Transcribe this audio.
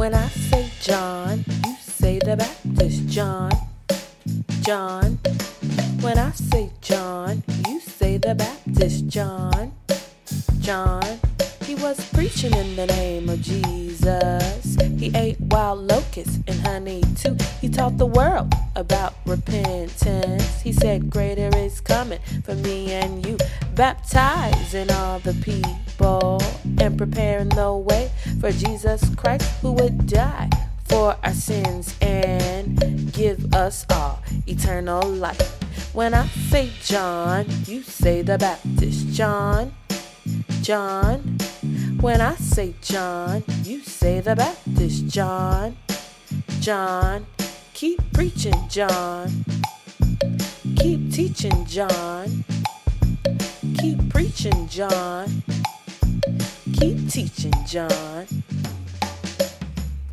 When I say John, you say the Baptist John. John. When I say John, you say the Baptist John. John. He was preaching in the name of Jesus. He ate wild locusts and honey too. He taught the world about repentance. He said greater is coming for me and you, baptizing all the people and preparing the way for Jesus Christ, who would die for our sins and give us all eternal life. When I say John, you say the Baptist John. John. When I say John, you say the Baptist John. John. Keep preaching, John. Keep teaching, John. Keep preaching, John. Keep teaching, John.